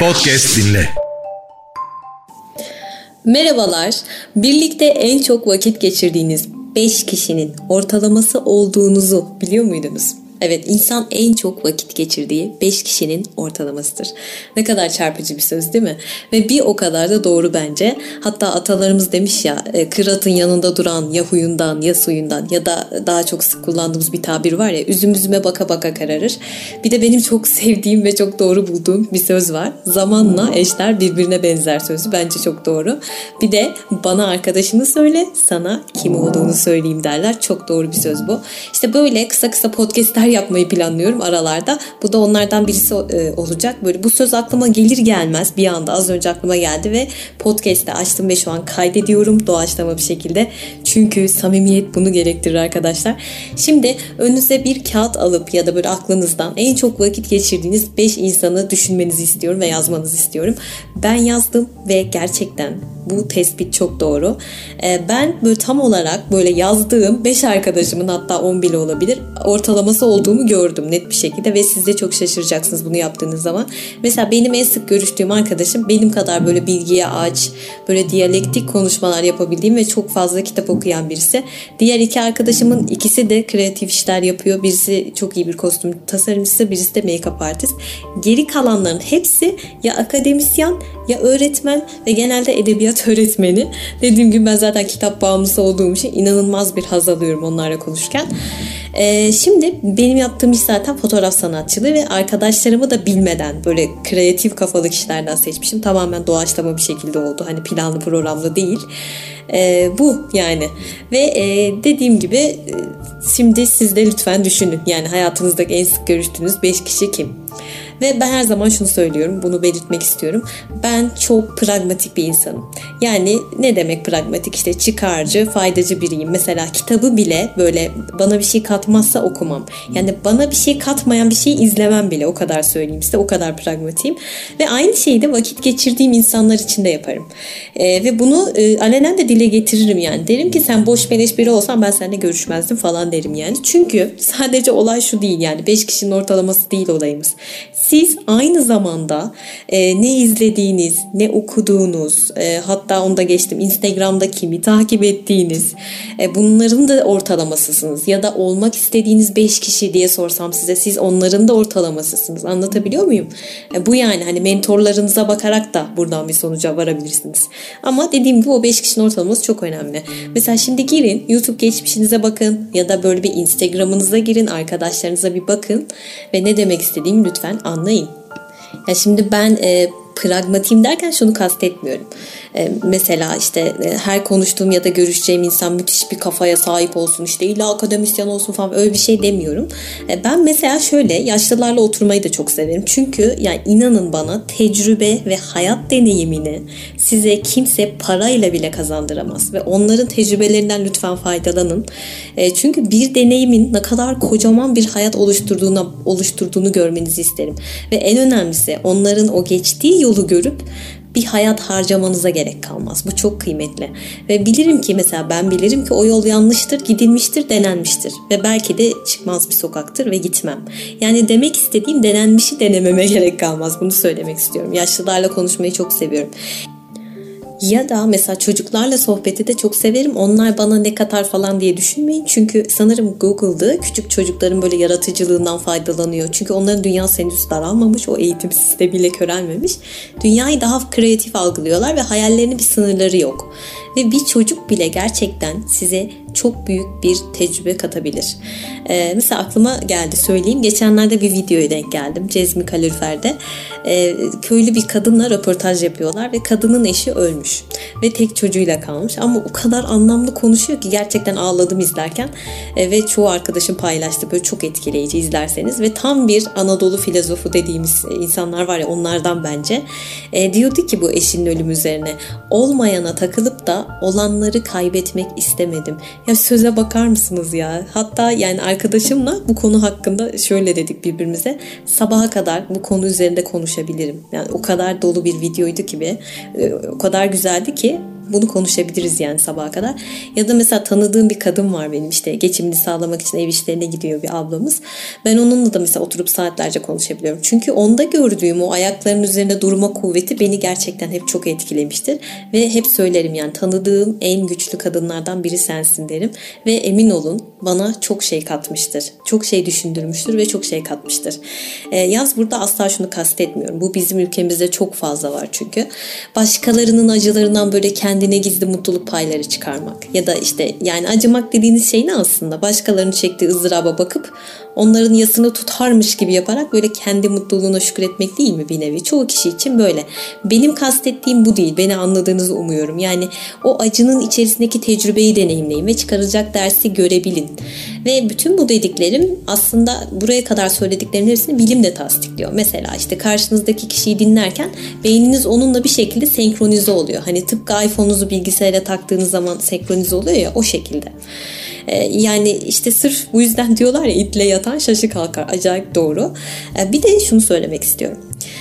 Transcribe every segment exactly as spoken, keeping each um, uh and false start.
Podcast dinle. Merhabalar. Birlikte en çok vakit geçirdiğiniz beş kişinin ortalaması olduğunuzu biliyor muydunuz? Evet, insan en çok vakit geçirdiği beş kişinin ortalamasıdır. Ne kadar çarpıcı bir söz değil mi? Ve bir o kadar da doğru bence. Hatta atalarımız demiş ya, kıratın yanında duran ya huyundan ya suyundan, ya da daha çok sık kullandığımız bir tabir var ya, üzüm üzüme baka baka kararır. Bir de benim çok sevdiğim ve çok doğru bulduğum bir söz var. Zamanla eşler birbirine benzer sözü. Bence çok doğru. Bir de bana arkadaşını söyle, sana kim olduğunu söyleyeyim derler. Çok doğru bir söz bu. İşte böyle kısa kısa podcastler yapmayı planlıyorum aralarda. Bu da onlardan birisi olacak. Böyle bu söz aklıma gelir gelmez bir anda az önce aklıma geldi ve podcast'te açtım ve şu an kaydediyorum doğaçlama bir şekilde. Çünkü samimiyet bunu gerektirir arkadaşlar. Şimdi önünüze bir kağıt alıp ya da böyle aklınızdan en çok vakit geçirdiğiniz beş insanı düşünmenizi istiyorum ve yazmanızı istiyorum. Ben yazdım ve gerçekten bu tespit çok doğru. Ben böyle tam olarak böyle yazdığım beş arkadaşımın, hatta on bile olabilir, ortalaması olduğumu gördüm net bir şekilde ve siz de çok şaşıracaksınız bunu yaptığınız zaman. Mesela benim en sık görüştüğüm arkadaşım benim kadar böyle bilgiye aç, böyle diyalektik konuşmalar yapabildiğim ve çok fazla kitap okuyan birisi. Diğer iki arkadaşımın ikisi de kreatif işler yapıyor. Birisi çok iyi bir kostüm tasarımcısı, birisi de make-up artist. Geri kalanların hepsi ya akademisyen ya öğretmen ve genelde edebiyat öğretmeni. Dediğim gibi ben zaten kitap bağımlısı olduğum için inanılmaz bir haz alıyorum onlarla konuşurken. Ee, şimdi benim yaptığım iş zaten fotoğraf sanatçılığı ve arkadaşlarımı da bilmeden böyle kreatif kafalı kişilerden seçmişim. Tamamen doğaçlama bir şekilde oldu. Hani planlı programlı değil. Ee, bu yani. Ve e, dediğim gibi e, şimdi siz de lütfen düşünün. Yani hayatınızdaki en sık görüştüğünüz beş kişi kim? Ve ben her zaman şunu söylüyorum, bunu belirtmek istiyorum. Ben çok pragmatik bir insanım. Yani ne demek pragmatik? İşte çıkarcı, faydacı biriyim. Mesela kitabı bile böyle bana bir şey katmazsa okumam. Yani bana bir şey katmayan bir şey izlemem bile, o kadar söyleyeyim size. O kadar pragmatiyim. Ve aynı şeyi de vakit geçirdiğim insanlar için de yaparım. Ee, ve bunu e, alenen de dile getiririm yani. Derim ki sen boş beleş biri olsan ben seninle görüşmezdim falan derim yani. Çünkü sadece olay şu değil yani. beş kişinin ortalaması değil olayımız. Siz aynı zamanda e, ne izlediğiniz, ne okuduğunuz, e, hatta onu da geçtim, Instagram'da kimi takip ettiğiniz, e, bunların da ortalamasısınız. Ya da olmak istediğiniz beş kişi diye sorsam size, siz onların da ortalamasısınız. Anlatabiliyor muyum? E, bu yani hani mentorlarınıza bakarak da buradan bir sonuca varabilirsiniz. Ama dediğim gibi o beş kişinin ortalaması çok önemli. Mesela şimdi girin, YouTube geçmişinize bakın ya da böyle bir Instagram'ınıza girin, arkadaşlarınıza bir bakın ve ne demek istediğimi lütfen anlayın. Ya şimdi ben e, pragmatiyim derken şunu kastetmiyorum. E, mesela işte e, her konuştuğum ya da görüşeceğim insan müthiş bir kafaya sahip olsun, işte illa akademisyen olsun falan, öyle bir şey demiyorum. E, ben mesela şöyle yaşlılarla oturmayı da çok severim. Çünkü yani inanın bana, tecrübe ve hayat deneyimini size kimse parayla bile kazandıramaz. Ve onların tecrübelerinden lütfen faydalanın. E, çünkü bir deneyimin ne kadar kocaman bir hayat oluşturduğuna, oluşturduğunu görmenizi isterim. Ve en önemlisi, onların o geçtiği yolu görüp bir hayat harcamanıza gerek kalmaz. Bu çok kıymetli. Ve bilirim ki, mesela ben bilirim ki o yol yanlıştır, gidilmiştir, denenmiştir. Ve belki de çıkmaz bir sokaktır ve gitmem. Yani demek istediğim, denenmişi denememe gerek kalmaz. Bunu söylemek istiyorum. Yaşlılarla konuşmayı çok seviyorum. Ya da mesela çocuklarla sohbeti de çok severim. Onlar bana ne katar falan diye düşünmeyin. Çünkü sanırım Google'da küçük çocukların böyle yaratıcılığından faydalanıyor. Çünkü onların dünyası henüz daralmamış. O eğitim sistemiyle körelmemiş. Dünyayı daha kreatif algılıyorlar ve hayallerinin bir sınırları yok. Ve bir çocuk bile gerçekten size çok büyük bir tecrübe katabilir. Ee, mesela aklıma geldi, söyleyeyim. Geçenlerde bir videoya denk geldim. Cezmi Kalorifer'de. Ee, köylü bir kadınla röportaj yapıyorlar ve kadının eşi ölmüş. Ve tek çocuğuyla kalmış. Ama o kadar anlamlı konuşuyor ki gerçekten ağladım izlerken. Ee, ve çoğu arkadaşım paylaştı. Böyle çok etkileyici, izlerseniz. Ve tam bir Anadolu filozofu dediğimiz insanlar var ya, onlardan bence. Ee, diyordu ki bu eşinin ölümü üzerine, olmayana takılıp da olanları kaybetmek istemedim. Ya söze bakar mısınız ya? Hatta yani arkadaşımla bu konu hakkında şöyle dedik birbirimize. Sabaha kadar bu konu üzerinde konuşabilirim. Yani o kadar dolu bir videoydu ki be. O kadar güzeldi ki Bunu konuşabiliriz yani sabaha kadar. Ya da mesela tanıdığım bir kadın var benim, işte geçimini sağlamak için ev işlerine gidiyor bir ablamız. Ben onunla da mesela oturup saatlerce konuşabiliyorum. Çünkü onda gördüğüm o ayaklarının üzerinde durma kuvveti beni gerçekten hep çok etkilemiştir. Ve hep söylerim yani, tanıdığım en güçlü kadınlardan biri sensin derim. Ve emin olun bana çok şey katmıştır. Çok şey düşündürmüştür ve çok şey katmıştır. Ee, yalnız burada asla şunu kastetmiyorum. Bu bizim ülkemizde çok fazla var çünkü. Başkalarının acılarından böyle kendine gizli mutluluk payları çıkarmak. Ya da işte yani acımak dediğiniz şey ne aslında? Başkalarının çektiği ızdıraba bakıp onların yasını tutarmış gibi yaparak böyle kendi mutluluğuna şükretmek değil mi bir nevi? Çoğu kişi için böyle. Benim kastettiğim bu değil. Beni anladığınızı umuyorum. Yani o acının içerisindeki tecrübeyi deneyimleyin ve çıkarılacak dersi görebilin. Ve bütün bu dediklerim aslında buraya kadar söylediklerimin hepsini bilim de tasdikliyor. Mesela işte karşınızdaki kişiyi dinlerken beyniniz onunla bir şekilde senkronize oluyor. Hani tıpkı iPhone'unuzu bilgisayara taktığınız zaman senkronize oluyor ya, o şekilde. Yani işte sırf bu yüzden diyorlar ya, itle yatan şaşı kalkar. Acayip doğru. Bir de şunu söylemek istiyorum.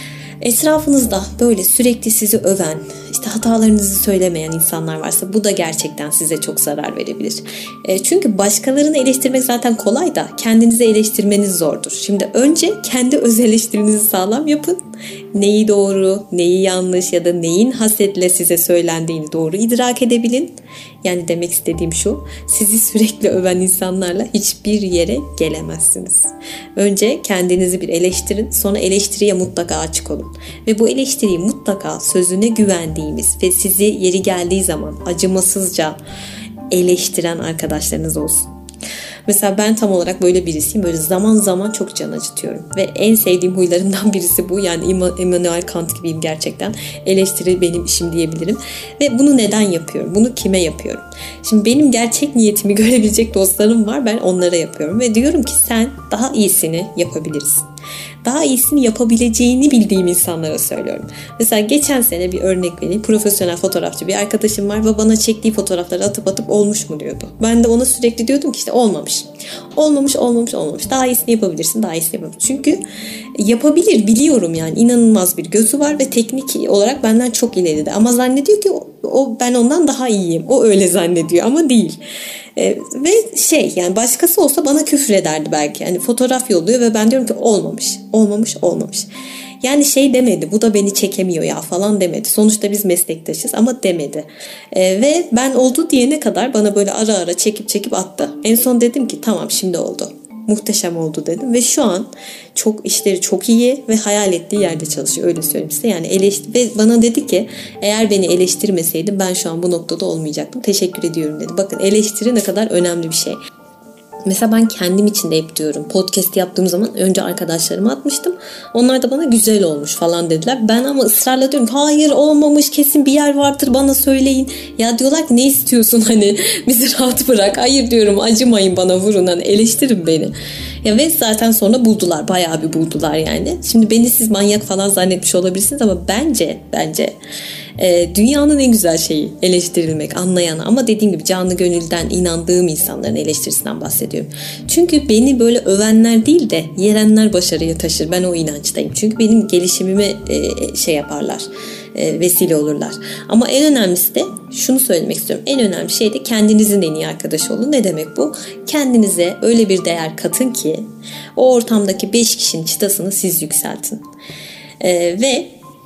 Etrafınızda böyle sürekli sizi öven, işte hatalarınızı söylemeyen insanlar varsa bu da gerçekten size çok zarar verebilir. Çünkü başkalarını eleştirmek zaten kolay da kendinizi eleştirmeniz zordur. Şimdi önce kendi öz eleştirinizi sağlam yapın. Neyi doğru, neyi yanlış ya da neyin hasetle size söylendiğini doğru idrak edebilin. Yani demek istediğim şu, sizi sürekli öven insanlarla hiçbir yere gelemezsiniz. Önce kendinizi bir eleştirin, sonra eleştiriye mutlaka açık olun. Ve bu eleştiriyi mutlaka sözüne güvendiğimiz ve sizi yeri geldiği zaman acımasızca eleştiren arkadaşlarınız olsun. Mesela ben tam olarak böyle birisiyim. Böyle zaman zaman çok can acıtıyorum. Ve en sevdiğim huylarımdan birisi bu. Yani Immanuel Kant gibiyim gerçekten. Eleştiri benim işim diyebilirim. Ve bunu neden yapıyorum? Bunu kime yapıyorum? Şimdi benim gerçek niyetimi görebilecek dostlarım var. Ben onlara yapıyorum. Ve diyorum ki sen daha iyisini yapabilirsin. Daha iyisini yapabileceğini bildiğim insanlara söylüyorum. Mesela geçen sene bir örnek vereyim. Profesyonel fotoğrafçı bir arkadaşım var ve bana çektiği fotoğrafları atıp atıp olmuş mu diyordu. Ben de ona sürekli diyordum ki işte olmamış. Olmamış, olmamış, olmamış. Daha iyisini yapabilirsin, daha iyisini yapabilirsin. Çünkü yapabilir, biliyorum yani. İnanılmaz bir gözü var ve teknik olarak benden çok ileride. Ama zannediyor ki o, o ben ondan daha iyiyim. O öyle zannediyor ama değil. Ee, ve şey yani başkası olsa bana küfür ederdi belki. Yani fotoğraf yolluyor ve ben diyorum ki olmamış, olmamış, olmamış. Yani şey demedi, bu da beni çekemiyor ya falan demedi. Sonuçta biz meslektaşız ama demedi. Ee, ve ben oldu diyene kadar bana böyle ara ara çekip çekip attı. En son dedim ki tamam şimdi oldu. Muhteşem oldu dedim ve şu an çok işleri çok iyi ve hayal ettiği yerde çalışıyor, öyle söyleyeyim size. Yani eleştir ve bana dedi ki eğer beni eleştirmeseydin ben şu an bu noktada olmayacaktım. Teşekkür ediyorum dedi. Bakın eleştiri ne kadar önemli bir şey. Mesela ben kendim için de hep diyorum. Podcast yaptığım zaman önce arkadaşlarıma atmıştım. Onlar da bana güzel olmuş falan dediler. Ben ama ısrarla diyorum ki hayır olmamış, kesin bir yer vardır, bana söyleyin. Ya diyorlar ki ne istiyorsun, hani bizi rahat bırak. Hayır diyorum, acımayın bana, vurun, hani eleştirin beni. Ya ve zaten sonra buldular, bayağı bir buldular yani. Şimdi beni siz manyak falan zannetmiş olabilirsiniz ama bence bence e, dünyanın en güzel şeyi eleştirilmek, anlayan ama dediğim gibi canlı gönülden inandığım insanların eleştirisinden bahsediyorum. Çünkü beni böyle övenler değil de yerenler başarıya taşır. Ben o inançtayım. Çünkü benim gelişimime e, şey yaparlar. E, vesile olurlar. Ama en önemlisi de şunu söylemek istiyorum. En önemli şey de kendinizin en iyi arkadaşı olun. Ne demek bu? Kendinize öyle bir değer katın ki o ortamdaki beş kişinin çıtasını siz yükseltin. E, ve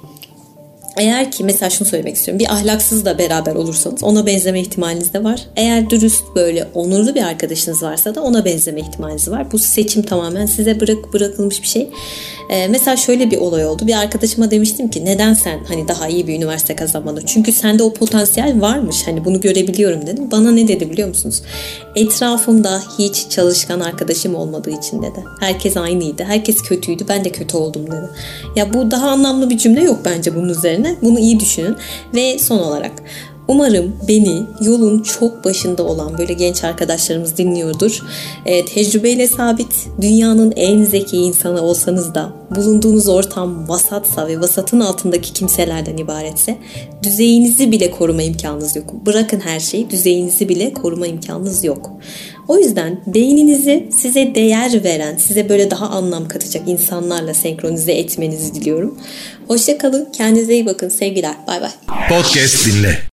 eğer ki mesela şunu söylemek istiyorum. Bir ahlaksızla beraber olursanız ona benzeme ihtimaliniz de var. Eğer dürüst böyle onurlu bir arkadaşınız varsa da ona benzeme ihtimaliniz var. Bu seçim tamamen size bırak, bırakılmış bir şey. Ee, mesela şöyle bir olay oldu. Bir arkadaşıma demiştim ki neden sen hani daha iyi bir üniversite kazanmadın? Çünkü sende o potansiyel varmış. Hani bunu görebiliyorum dedim. Bana ne dedi biliyor musunuz? Etrafımda hiç çalışkan arkadaşım olmadığı için dedi. Herkes aynıydı. Herkes kötüydü. Ben de kötü oldum dedi. Ya bu daha anlamlı bir cümle yok bence bunun üzerine. Bunu iyi düşünün. Ve son olarak umarım beni yolun çok başında olan böyle genç arkadaşlarımız dinliyordur. E, tecrübeyle sabit, dünyanın en zeki insanı olsanız da bulunduğunuz ortam vasatsa ve vasatın altındaki kimselerden ibaretse düzeyinizi bile koruma imkanınız yok. Bırakın her şeyi, düzeyinizi bile koruma imkanınız yok. O yüzden beyninizi size değer veren, size böyle daha anlam katacak insanlarla senkronize etmenizi diliyorum. Hoşça kalın, kendinize iyi bakın, sevgiler, bay bay. Podcast dinle.